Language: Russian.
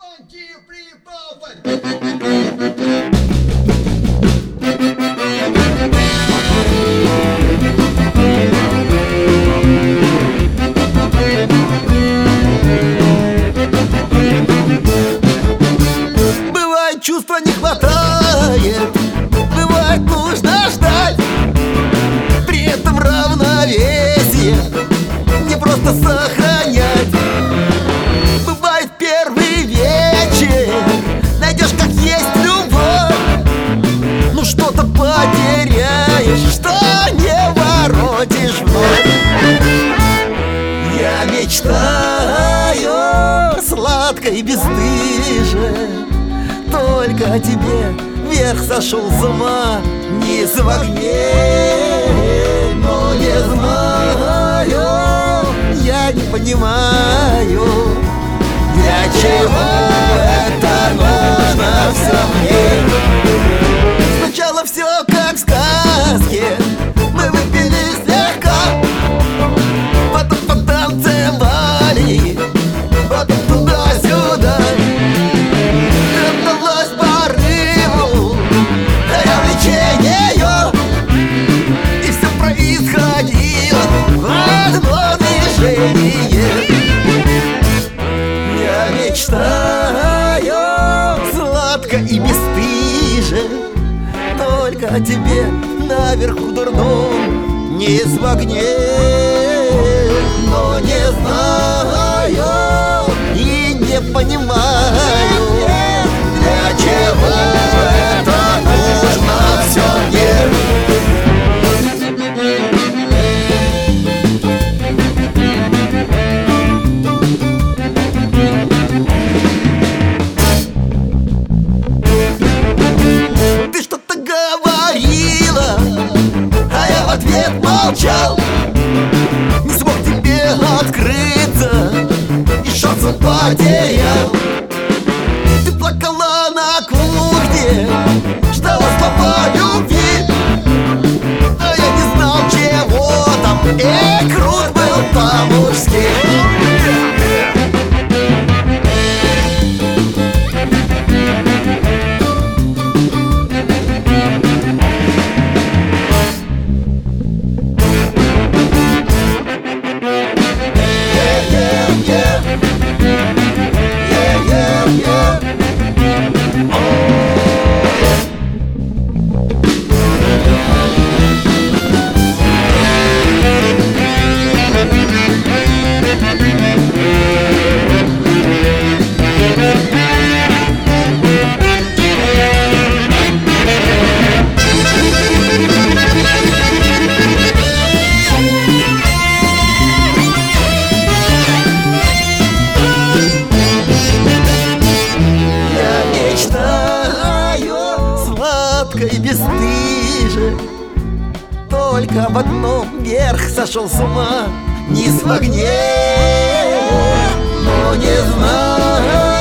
Бывает, чувства не хватает, бывает, нужно ждать. При этом равновесие не просто сохранять. Бывает, первый вечер найдешь, как есть любовь, но что-то потеряешь, что не воротишь вновь. Я мечтаю сладко и бесстыже, только о тебе вверх сошел с ума, низ в огне, но не знаю, я не понимаю, для чего это нужно все мне. Сначала все как в сказке, мы выпили слегка, потом потанцевали, потом туда-сюда. Отдалась порыву, даря влечению, и все происходило в одно движение. Я мечтаю сладко и бесстыже, только о тебе наверху дурном, низ в огне, но не знаю и не понимаю, для чего это нужно все мне. Ты что-то говорила, а я в ответ молчал, не смог тебе открыться и шансом потерял. Ты плакала на кухне, ждала слова любви, а я не знал, чего там, и крут был по-мужски. И бесстыже, только об одном вверх сошел с ума, низ в огне, но не знаю.